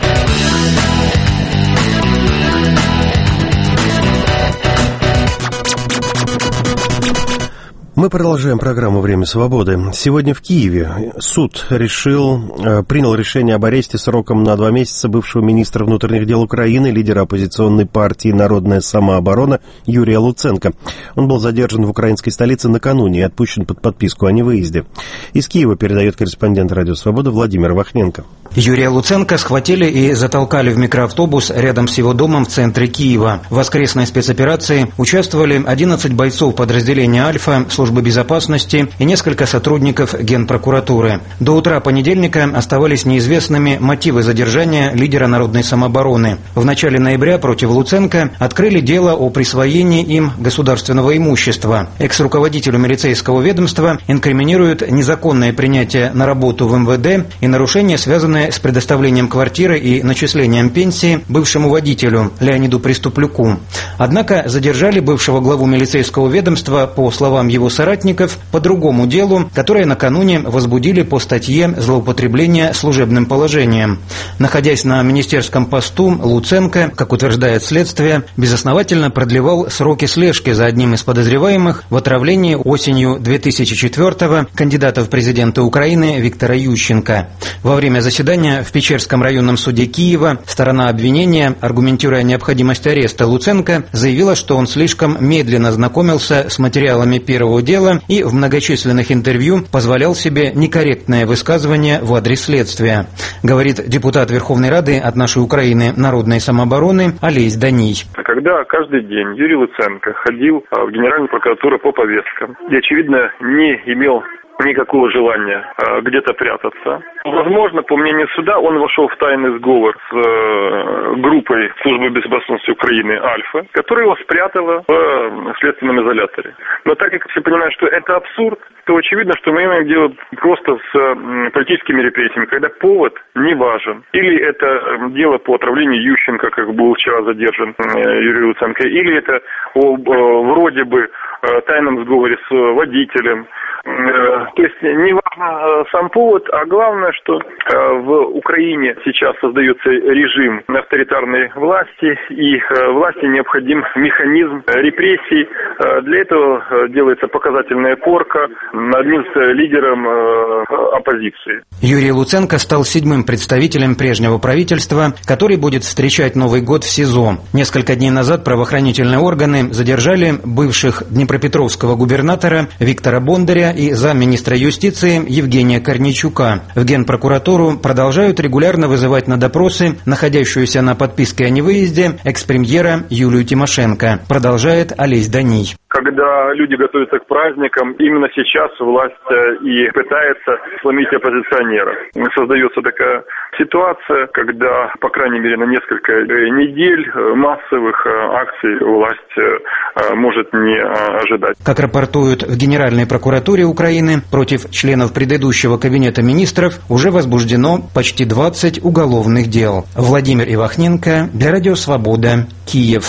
Мы продолжаем программу «Время свободы». Сегодня в Киеве суд принял решение об аресте сроком на 2 месяца бывшего министра внутренних дел Украины, лидера оппозиционной партии «Народная самооборона» Юрия Луценко. Он был задержан в украинской столице накануне и отпущен под подписку о невыезде. Из Киева передает корреспондент «Радио Свобода» Владимир Вахненко. Юрия Луценко схватили и затолкали в микроавтобус рядом с его домом в центре Киева. В воскресной спецоперации участвовали 11 бойцов подразделения «Альфа», службы безопасности и несколько сотрудников Генпрокуратуры. До утра понедельника оставались неизвестными мотивы задержания лидера народной самообороны. В начале ноября против Луценко открыли дело о присвоении им государственного имущества. Экс-руководителю милицейского ведомства инкриминируют незаконное принятие на работу в МВД и нарушения, связанные с предоставлением квартиры и начислением пенсии бывшему водителю Леониду Приступлюку. Однако задержали бывшего главу милицейского ведомства, по словам его соратников, по другому делу, которое накануне возбудили по статье «Злоупотребление служебным положением». Находясь на министерском посту, Луценко, как утверждает следствие, безосновательно продлевал сроки слежки за одним из подозреваемых в отравлении осенью 2004-го кандидата в президенты Украины Виктора Ющенко. Во время заседания в Печерском районном суде Киева сторона обвинения, аргументируя необходимость ареста Луценко, заявила, что он слишком медленно знакомился с материалами первого дела и в многочисленных интервью позволял себе некорректное высказывание в адрес следствия, говорит депутат Верховной Рады от «Нашей Украины» народной самообороны Олесь Даний. Когда каждый день Юрий Луценко ходил в Генеральную прокуратуру по повесткам и, очевидно, не имел никакого желания где-то прятаться. Возможно, по мнению суда, он вошел в тайный сговор с группой службы безопасности Украины «Альфа», которая его спрятала в следственном изоляторе. Но так как все понимают, что это абсурд, то очевидно, что мы имеем дело просто с политическими репрессиями, когда повод не важен. Или это дело по отравлению Ющенко, как был вчера задержан Юрий Луценко, или это вроде бы тайном сговоре с водителем. То есть не важно сам повод, а главное, что в Украине сейчас создается режим авторитарной власти, и власти необходим механизм репрессий. Для этого делается показательная порка над лидером оппозиции. Юрий Луценко стал 7-м представителем прежнего правительства, который будет встречать Новый год в СИЗО. Несколько дней назад правоохранительные органы задержали бывших днепропетровского губернатора Виктора Бондаря и замминистра юстиции Евгения Корнейчука. В Генпрокуратуру продолжают регулярно вызывать на допросы находящуюся на подписке о невыезде экс-премьера Юлию Тимошенко, продолжает Олесь Даний. Когда люди готовятся к праздникам, именно сейчас власть и пытается сломить оппозиционеров. Создается такая ситуация, когда, по крайней мере, на несколько недель массовых акций власть может не ожидать. Как рапортуют в Генеральной прокуратуре Украины, против членов предыдущего кабинета министров уже возбуждено почти 20 уголовных дел. Владимир Ивахненко для Радио Свобода, Киев.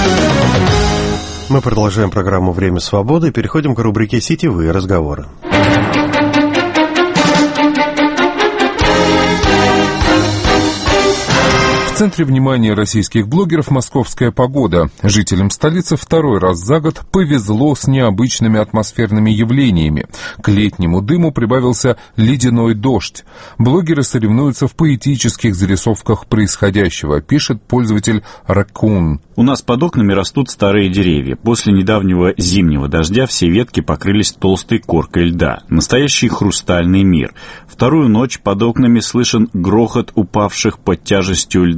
Мы продолжаем программу «Время свободы» и переходим к рубрике «Сетевые разговоры». В центре внимания российских блогеров московская погода. Жителям столицы второй раз за год повезло с необычными атмосферными явлениями. К летнему дыму прибавился ледяной дождь. Блогеры соревнуются в поэтических зарисовках происходящего, пишет пользователь Ракун. У нас под окнами растут старые деревья. После недавнего зимнего дождя все ветки покрылись толстой коркой льда. Настоящий хрустальный мир. Вторую ночь под окнами слышен грохот упавших под тяжестью льда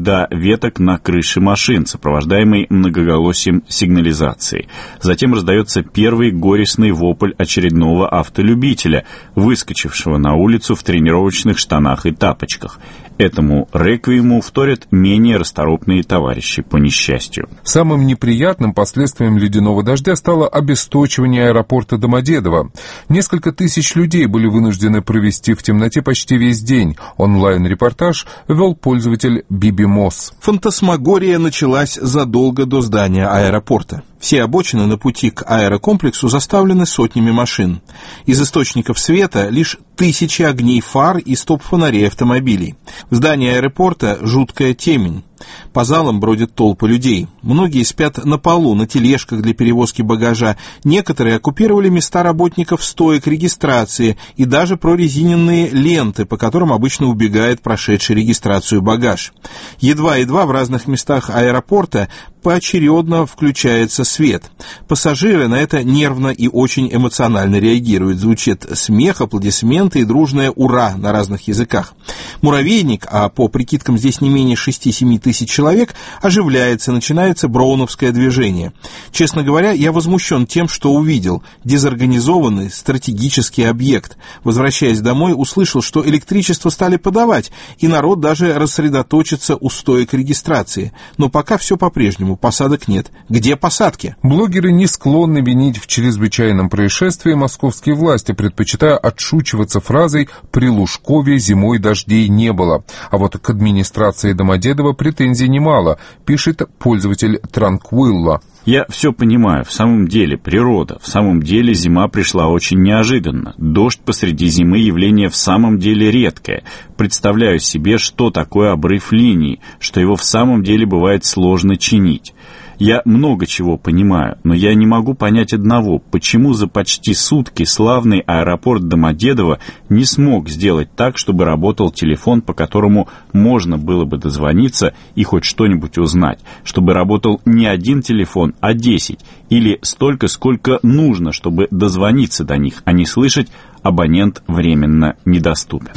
до веток на крыше машин, сопровождаемый многоголосием сигнализации. Затем раздается первый горестный вопль очередного автолюбителя, выскочившего на улицу в тренировочных штанах и тапочках. Этому реквиему вторят менее расторопные товарищи по несчастью. Самым неприятным последствием ледяного дождя стало обесточивание аэропорта Домодедово. Несколько тысяч людей были вынуждены провести в темноте почти весь день. Онлайн-репортаж вел пользователь Биби Мосс. Фантасмагория началась задолго до здания аэропорта. Все обочины на пути к аэрокомплексу заставлены сотнями машин. Из источников света лишь тысячи огней фар и стоп-фонарей автомобилей. В здании аэропорта жуткая темень. По залам бродят толпы людей. Многие спят на полу, на тележках для перевозки багажа. Некоторые оккупировали места работников стоек регистрации и даже прорезиненные ленты, по которым обычно убегает прошедший регистрацию багаж. Едва-едва в разных местах аэропорта поочередно включается свет. Пассажиры на это нервно и очень эмоционально реагируют. Звучит смех, аплодисменты и дружное «ура» на разных языках. Муравейник, а по прикидкам здесь не менее 6-7 тысяч человек, оживляется, начинается броуновское движение. Честно говоря, я возмущен тем, что увидел. Дезорганизованный стратегический объект. Возвращаясь домой, услышал, что электричество стали подавать, и народ даже рассредоточится у стоек регистрации. Но пока все по-прежнему, посадок нет. Где посадки? Блогеры не склонны винить в чрезвычайном происшествии московские власти, предпочитая отшучиваться фразой «при Лужкове зимой дождей не было». А вот к администрации Домодедово претензий немало, пишет пользователь Транквилла. Я все понимаю, в самом деле природа, в самом деле зима пришла очень неожиданно. Дождь посреди зимы явление в самом деле редкое. Представляю себе, что такое обрыв линии, что его в самом деле бывает сложно чинить. Я много чего понимаю, но я не могу понять одного, почему за почти сутки славный аэропорт Домодедово не смог сделать так, чтобы работал телефон, по которому можно было бы дозвониться и хоть что-нибудь узнать, чтобы работал не один телефон, а 10, или столько, сколько нужно, чтобы дозвониться до них, а не слышать «абонент временно недоступен».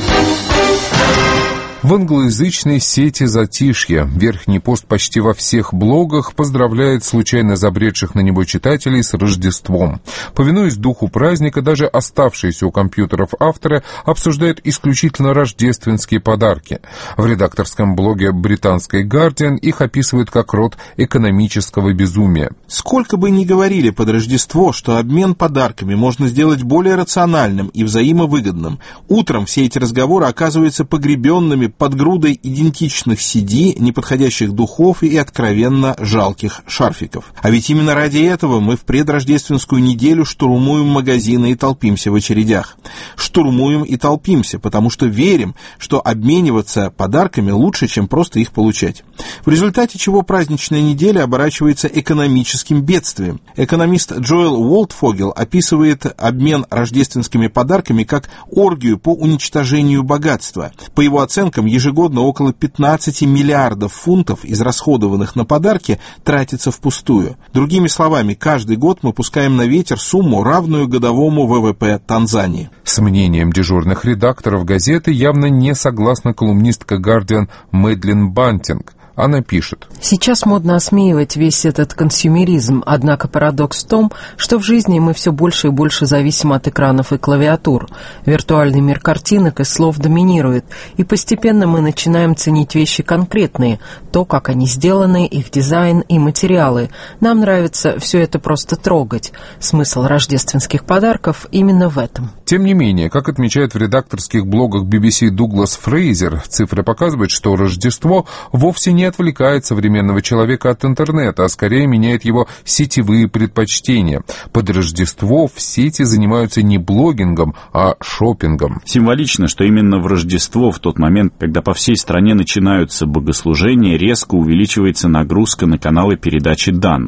В англоязычной сети «Затишье» верхний пост почти во всех блогах поздравляет случайно забредших на него читателей с Рождеством. Повинуясь духу праздника, даже оставшиеся у компьютеров авторы обсуждают исключительно рождественские подарки. В редакторском блоге британской «Гардиан» их описывают как род экономического безумия. Сколько бы ни говорили под Рождество, что обмен подарками можно сделать более рациональным и взаимовыгодным, утром все эти разговоры оказываются погребенными под грудой идентичных CD, неподходящих духов и откровенно жалких шарфиков. А ведь именно ради этого мы в предрождественскую неделю штурмуем магазины и толпимся в очередях. Штурмуем и толпимся, потому что верим, что обмениваться подарками лучше, чем просто их получать. В результате чего праздничная неделя оборачивается экономическим бедствием. Экономист Джоэл Уолтфогел описывает обмен рождественскими подарками как оргию по уничтожению богатства. По его оценкам, ежегодно около 15 миллиардов фунтов, израсходованных на подарки, тратится впустую. Другими словами, каждый год мы пускаем на ветер сумму, равную годовому ВВП Танзании. С мнением дежурных редакторов газеты явно не согласна колумнистка «Гардиан» Мэдлин Бантинг. Она пишет: Сейчас модно осмеивать весь этот консюмеризм, однако парадокс в том, что в жизни мы все больше и больше зависим от экранов и клавиатур. Виртуальный мир картинок и слов доминирует, и постепенно мы начинаем ценить вещи конкретные, то, как они сделаны, их дизайн и материалы. Нам нравится все это просто трогать. Смысл рождественских подарков именно в этом. Тем не менее, как отмечает в редакторских блогах BBC Дуглас Фрейзер, цифры показывают, что Рождество вовсе не отвлекает современного человека от интернета, а скорее меняет его сетевые предпочтения. Под Рождество в сети занимаются не блогингом, а шопингом. Символично, что именно в Рождество, в тот момент, когда по всей стране начинаются богослужения, резко увеличивается нагрузка на каналы передачи данных.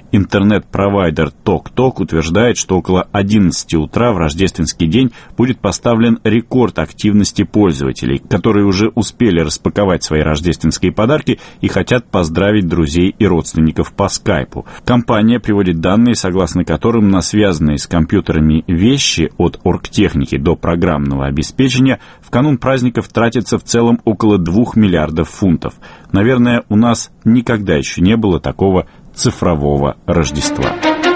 Интернет-провайдер TokTok утверждает, что около 11 утра в рождественский день будет поставлен рекорд активности пользователей, которые уже успели распаковать свои рождественские подарки и хотят поздравить друзей и родственников по скайпу. Компания приводит данные, согласно которым на связанные с компьютерами вещи от оргтехники до программного обеспечения в канун праздников тратится в целом около 2 миллиардов фунтов. Наверное, у нас никогда еще не было такого цифрового Рождества.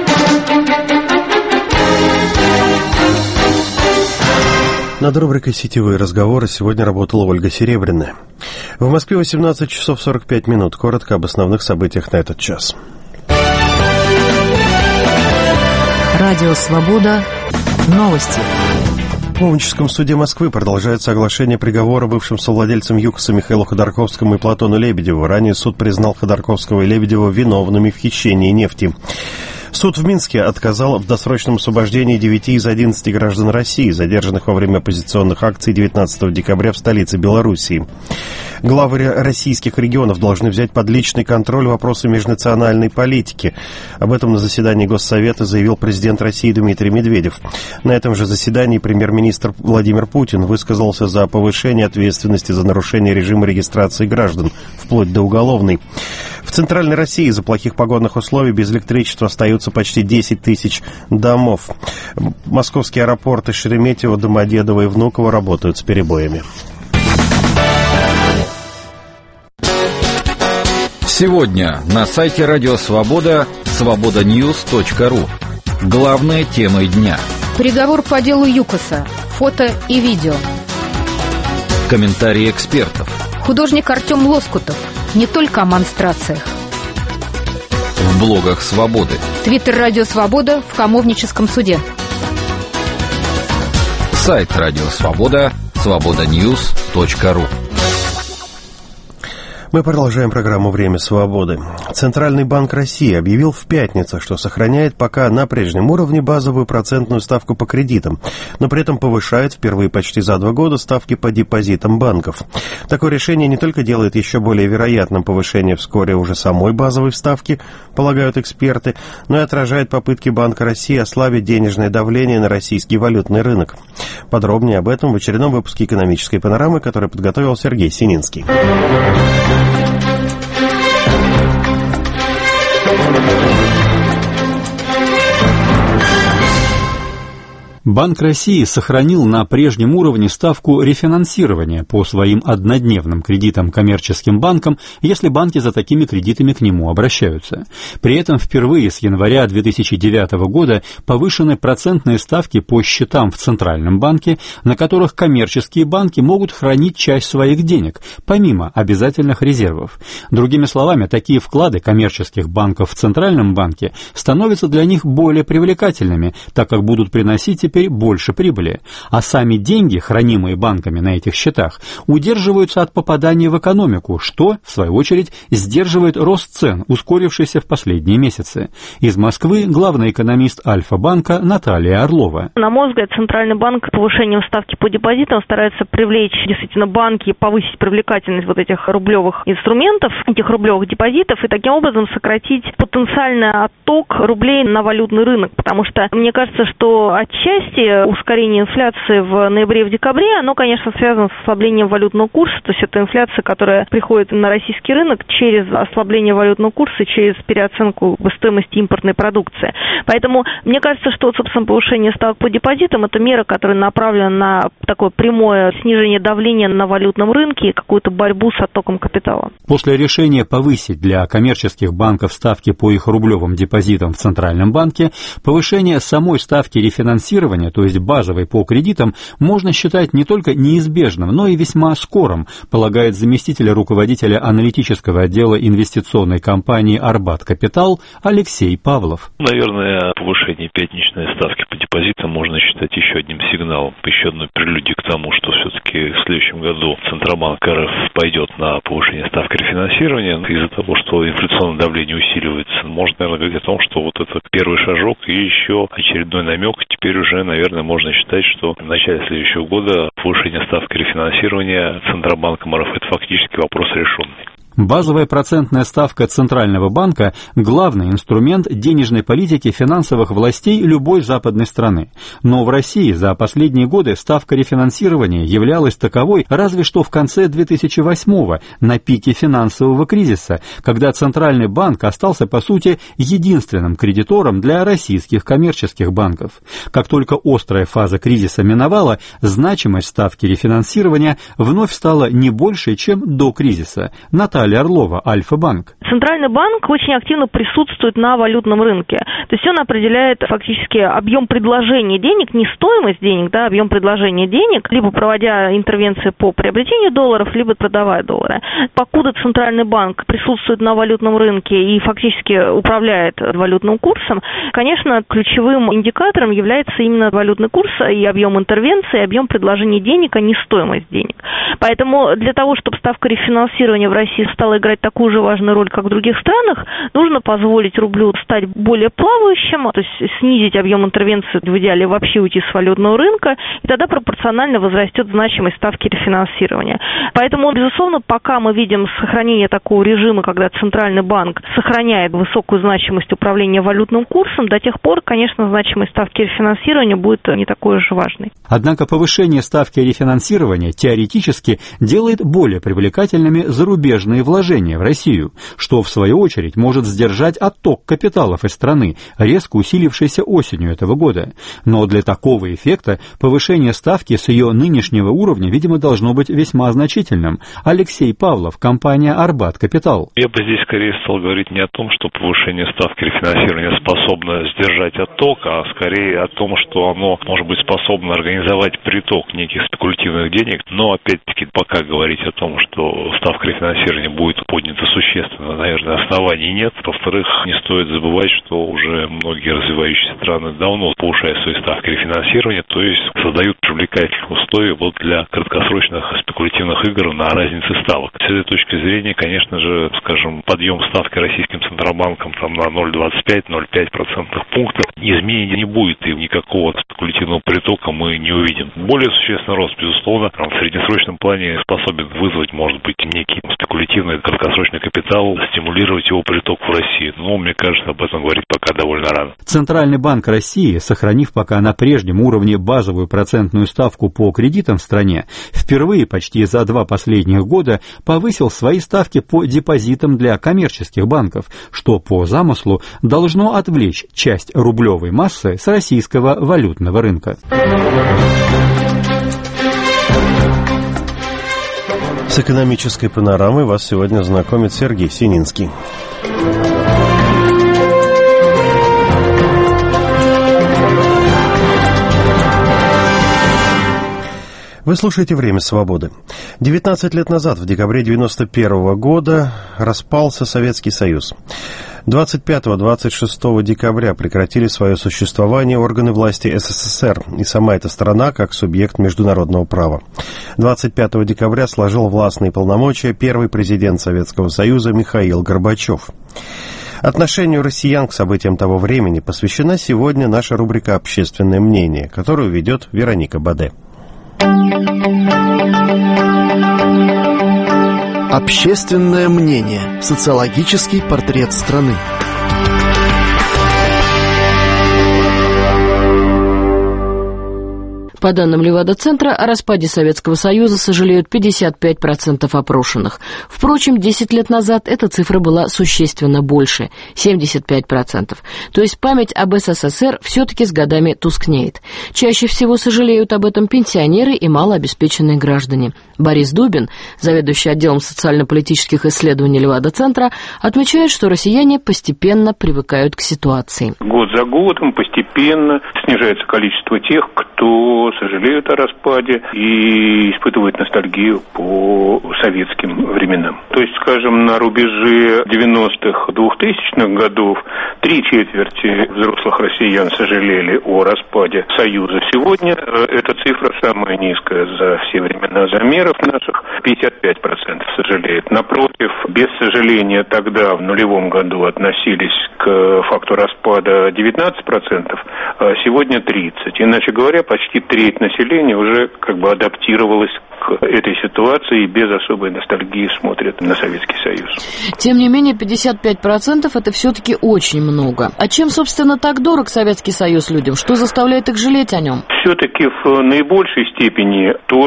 Над рубрикой «Сетевые разговоры» сегодня работала Ольга Серебряная. В Москве 18 часов 45 минут. Коротко об основных событиях на этот час. Радио «Свобода». Новости. В Коломническом суде Москвы продолжается оглашение приговора бывшим совладельцам ЮКОСа Михаилу Ходорковскому и Платону Лебедеву. Ранее суд признал Ходорковского и Лебедева виновными в хищении нефти. Суд в Минске отказал в досрочном освобождении 9 из 11 граждан России, задержанных во время оппозиционных акций 19 декабря в столице Белоруссии. Главы российских регионов должны взять под личный контроль вопросы межнациональной политики. Об этом на заседании Госсовета заявил президент России Дмитрий Медведев. На этом же заседании премьер-министр Владимир Путин высказался за повышение ответственности за нарушение режима регистрации граждан, вплоть до уголовной. В Центральной России из-за плохих погодных условий без электричества остаются почти 10 тысяч домов. Московские аэропорты Шереметьево, Домодедово и Внуково работают с перебоями. Сегодня на сайте Радио Свобода свободаньюз.ру. Главные темы дня. Приговор по делу ЮКОСа. Фото и видео. Комментарии экспертов. Художник Артем Лоскутов. Не только о монстрациях. В блогах Свободы. Твиттер Радио Свобода в Камовническом суде. Сайт Радио Свобода свободаньюз.ру. Мы продолжаем программу «Время свободы». Центральный банк России объявил в пятницу, что сохраняет пока на прежнем уровне базовую процентную ставку по кредитам, но при этом повышает впервые почти за 2 года ставки по депозитам банков. Такое решение не только делает еще более вероятным повышение вскоре уже самой базовой ставки, полагают эксперты, но и отражает попытки Банка России ослабить денежное давление на российский валютный рынок. Подробнее об этом в очередном выпуске «Экономической панорамы», который подготовил Сергей Сининский. Банк России сохранил на прежнем уровне ставку рефинансирования по своим однодневным кредитам коммерческим банкам, если банки за такими кредитами к нему обращаются. При этом впервые с января 2009 года повышены процентные ставки по счетам в Центральном банке, на которых коммерческие банки могут хранить часть своих денег, помимо обязательных резервов. Другими словами, такие вклады коммерческих банков в Центральном банке становятся для них более привлекательными, так как будут приносить теперь больше прибыли, а сами деньги, хранимые банками на этих счетах, удерживаются от попадания в экономику, что, в свою очередь, сдерживает рост цен, ускорившийся в последние месяцы. Из Москвы главный экономист Альфа-банка Наталья Орлова. На мой взгляд, Центральный банк повышением ставки по депозитам старается привлечь действительно банки, повысить привлекательность вот этих рублевых инструментов, этих рублевых депозитов, и таким образом сократить потенциальный отток рублей на валютный рынок, потому что мне кажется, что отчасти ускорение инфляции в ноябре и в декабре, оно, конечно, связано с ослаблением валютного курса, то есть это инфляция, которая приходит на российский рынок через ослабление валютного курса, через переоценку стоимости импортной продукции. Поэтому мне кажется, что, собственно, повышение ставок по депозитам – это мера, которая направлена на такое прямое снижение давления на валютном рынке и какую-то борьбу с оттоком капитала. После решения повысить для коммерческих банков ставки по их рублевым депозитам в Центральном банке, повышение самой ставки рефинансирования, то есть базовой по кредитам, можно считать не только неизбежным, но и весьма скорым, полагает заместитель руководителя аналитического отдела инвестиционной компании «Арбат Капитал» Алексей Павлов. Наверное, повышение пятничной ставки по депозитам можно считать еще одним сигналом, еще одной прелюдией к тому, что все-таки в следующем году Центробанк РФ пойдет на повышение ставки рефинансирования. Из-за того, что инфляционное давление усиливается, можно, наверное, говорить о том, что вот это первый шажок и еще очередной намек. Теперь уже, наверное, можно считать, что в начале следующего года повышение ставки рефинансирования Центробанком РФ – это фактически вопрос решенный. Базовая процентная ставка Центрального банка – главный инструмент денежной политики финансовых властей любой западной страны. Но в России за последние годы ставка рефинансирования являлась таковой разве что в конце 2008-го, на пике финансового кризиса, когда Центральный банк остался, по сути, единственным кредитором для российских коммерческих банков. Как только острая фаза кризиса миновала, значимость ставки рефинансирования вновь стала не больше, чем до кризиса. Наталья Орлова, Альфа-банк. Центральный банк очень активно присутствует на валютном рынке. То есть он определяет фактически объем предложения денег, не стоимость денег, да, объем предложения денег, либо проводя интервенции по приобретению долларов, либо продавая доллары. Покуда Центральный банк присутствует на валютном рынке и фактически управляет валютным курсом, конечно, ключевым индикатором является именно валютный курс и объем интервенции, и объем предложения денег, а не стоимость денег. Поэтому для того, чтобы ставка рефинансирования в России стала играть такую же важную роль, как в других странах, нужно позволить рублю стать более плавающим, то есть снизить объем интервенции, в идеале вообще уйти с валютного рынка, и тогда пропорционально возрастет значимость ставки рефинансирования. Поэтому, безусловно, пока мы видим сохранение такого режима, когда Центральный банк сохраняет высокую значимость управления валютным курсом, до тех пор, конечно, значимость ставки рефинансирования будет не такой уж важной. Однако повышение ставки рефинансирования теоретически делает более привлекательными зарубежные вложения в Россию, что в свою очередь может сдержать отток капиталов из страны, резко усилившийся осенью этого года. Но для такого эффекта повышение ставки с ее нынешнего уровня, видимо, должно быть весьма значительным. Алексей Павлов, компания «Арбат Капитал». Я бы здесь скорее стал говорить не о том, что повышение ставки рефинансирования способно сдержать отток, а скорее о том, что оно может быть способно организовать приток неких спекулятивных денег. Но опять-таки пока говорить о том, что ставка рефинансирования будет поднята существенно, наверное, оснований нет. Во-вторых, не стоит забывать, что уже многие развивающиеся страны давно повышают свои ставки рефинансирования, то есть создают привлекательные условия вот для краткосрочных спекулятивных игр на разнице ставок. С этой точки зрения, конечно же, скажем, подъем ставки российским Центробанком там на 0,25-0,5 процентных пунктов изменений не будет, и никакого спекулятивного притока мы не увидим. Более существенный рост, безусловно, в среднесрочном плане способен вызвать, может быть, некий спекулятивный краткосрочный капитал, стимулировать его приток в Россию. Но, мне кажется, об этом говорить пока довольно рано. Центральный банк России, сохранив пока на прежнем уровне базовую процентную ставку по кредитам в стране, впервые почти за 2 последних года повысил свои ставки по депозитам для коммерческих банков, что по замыслу должно отвлечь часть рублевой массы с российского валютного рынка. С экономической панорамой вас сегодня знакомит Сергей Сининский. Вы слушаете «Время свободы». 19 лет назад, в декабре 1991 года, распался Советский Союз. 25-26 декабря прекратили свое существование органы власти СССР и сама эта страна как субъект международного права. 25 декабря сложил властные полномочия первый президент Советского Союза Михаил Горбачев. Отношению россиян к событиям того времени посвящена сегодня наша рубрика «Общественное мнение», которую ведет Вероника Баде. Общественное мнение. Социологический портрет страны. По данным Левада-центра, о распаде Советского Союза сожалеют 55% опрошенных. Впрочем, 10 лет назад эта цифра была существенно больше – 75%. То есть память об СССР все-таки с годами тускнеет. Чаще всего сожалеют об этом пенсионеры и малообеспеченные граждане. Борис Дубин, заведующий отделом социально-политических исследований Левада-центра, отмечает, что россияне постепенно привыкают к ситуации. Год за годом постепенно снижается количество тех, кто сожалеют о распаде и испытывают ностальгию по советским временам. То есть, скажем, на рубеже 90-х, 2000-х годов 3/4 взрослых россиян сожалели о распаде Союза. Сегодня эта цифра самая низкая за все времена замеров наших. 55% сожалеют. Напротив, без сожаления тогда, в нулевом году, относились к факту распада 19%, а сегодня 30%. Иначе говоря, почти треть населения уже адаптировалась к этой ситуации и без особой ностальгии смотрят на Советский Союз. Тем не менее, 55% это все-таки очень много. А чем, собственно, так дорог Советский Союз людям? Что заставляет их жалеть о нем? Все-таки в наибольшей степени то,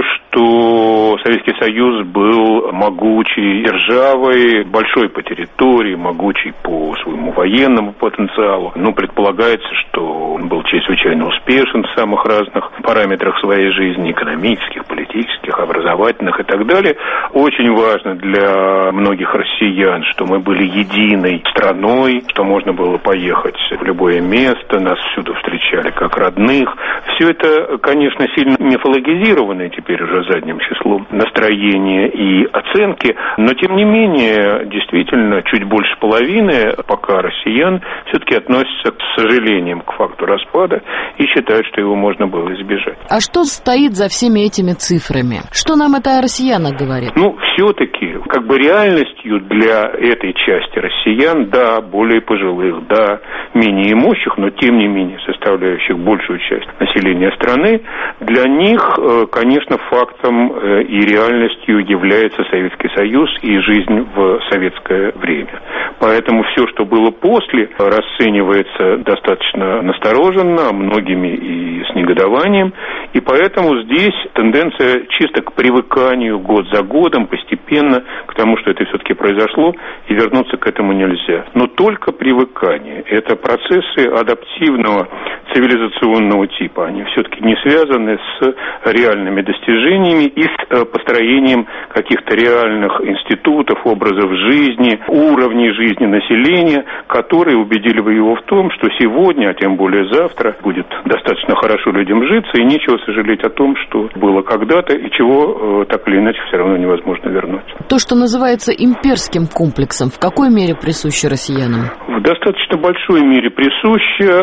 что Советский Союз был могучей державой, большой по территории, могучей по своему военному потенциалу. Предполагается, что он был чрезвычайно успешен в самых разных параметрах своей жизни, экономических, политических, образовательных и так далее. Очень важно для многих россиян, что мы были единой страной, что можно было поехать в любое место, нас всюду встречали как родных. Все это, конечно, сильно мифологизированное теперь уже задним числом настроения и оценки, но тем не менее, действительно, чуть больше половины пока россиян все-таки относятся с сожалением к факту распада и считают, что его можно было избежать. А что стоит за всеми этими цифрами? Что нам это о россиянах говорит? Все-таки, реальностью для этой части россиян, да, более пожилых, да, менее имущих, но тем не менее составляющих большую часть населения страны, для них, конечно, фактом и реальностью является Советский Союз и жизнь в советское время. Поэтому все, что было после, расценивается достаточно настороженно, многими и с негодованием, и поэтому здесь тенденция чисто к привыканию год за годом, постепенно к тому, что это все-таки произошло, и вернуться к этому нельзя. Но только привыкание. Это процессы адаптивного цивилизационного типа. Они все-таки не связаны с реальными достижениями и с построением каких-то реальных институтов, образов жизни, уровней жизни населения, которые убедили бы его в том, что сегодня, а тем более завтра, будет достаточно хорошо людям житься, и нечего сожалеть о том, что было когда-то, и чего так или иначе все равно невозможно вернуть. То, что называется имперским комплексом, в какой мере присуще россиянам? В достаточно большой мере присуще,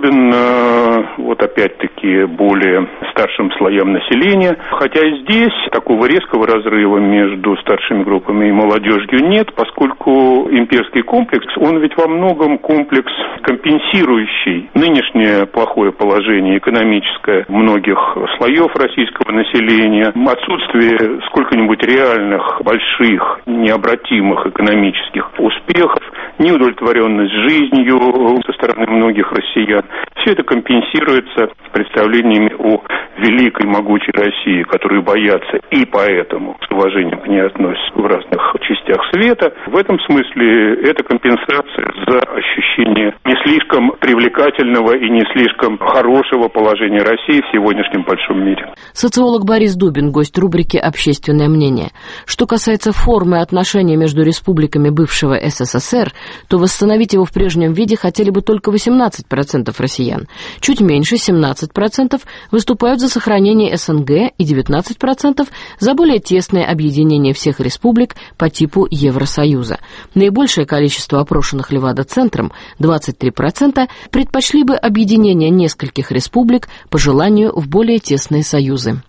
особенно, опять-таки, более старшим слоям населения. Хотя и здесь такого резкого разрыва между старшими группами и молодежью нет, поскольку имперский комплекс, он ведь во многом комплекс, компенсирующий нынешнее плохое положение экономическое многих слоев российского населения, отсутствие сколько-нибудь реальных, больших, необратимых экономических успехов, неудовлетворенность жизнью со стороны многих россиян. Все это компенсируется представлениями о великой, могучей России, которую боятся и поэтому с уважением к ней относятся в разных частях света. В этом смысле это компенсация за ощущение не слишком привлекательного и не слишком хорошего положения России в сегодняшнем большом мире. Социолог Борис Дубин, гость рубрики «Общественное мнение». Что касается формы отношений между республиками бывшего СССР, то восстановить его в прежнем виде хотели бы только 18% россиян. Чуть меньше, 17%, выступают за сохранение СНГ и 19% за более тесное объединение всех республик по типу Евросоюза. Наибольшее количество опрошенных Левада-центром, 23%, предпочли бы объединение нескольких республик по желанию в более тесные союзы.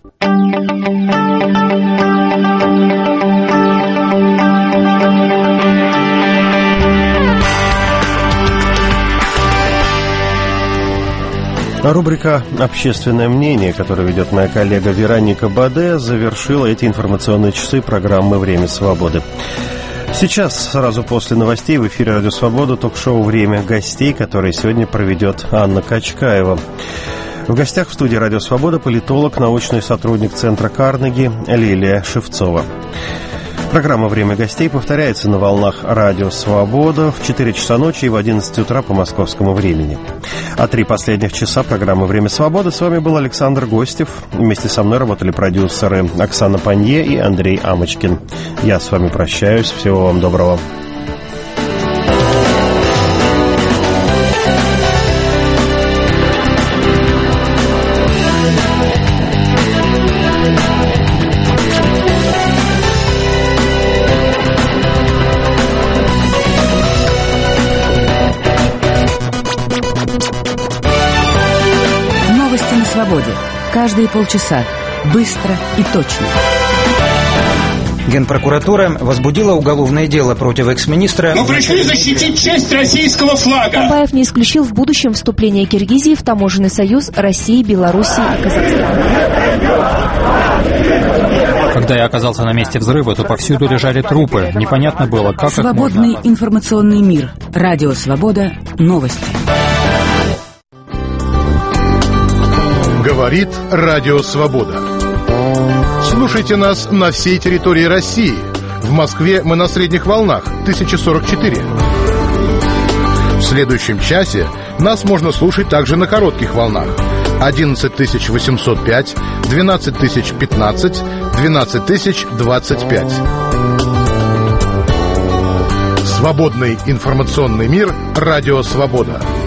Рубрика «Общественное мнение», которую ведет моя коллега Вероника Баде, завершила эти информационные часы программы «Время свободы». Сейчас, сразу после новостей, в эфире «Радио Свобода» ток-шоу «Время гостей», которое сегодня проведет Анна Качкаева. В гостях в студии «Радио Свобода» политолог, научный сотрудник Центра Карнеги Лилия Шевцова. Программа «Время гостей» повторяется на волнах «Радио Свобода» в 4 часа ночи и в 11 утра по московскому времени. А 3 последних часа программы «Время свободы» с вами был Александр Гостев. Вместе со мной работали продюсеры Оксана Панье и Андрей Амочкин. Я с вами прощаюсь. Всего вам доброго. Каждые полчаса. Быстро и точно. Генпрокуратура возбудила уголовное дело против экс-министра. Мы пришли защитить честь российского флага. Камбаев не исключил в будущем вступление Киргизии в таможенный союз России, Белоруссии и Казахстана. Когда я оказался на месте взрыва, то повсюду лежали трупы. Непонятно было, как Свободный информационный мир. Радио Свобода. Новости. Говорит Радио Свобода. Слушайте нас на всей территории России. В Москве мы на средних волнах 1044. В следующем часе нас можно слушать также на коротких волнах 11805, 12015, 12025. Свободный информационный мир. Радио Свобода.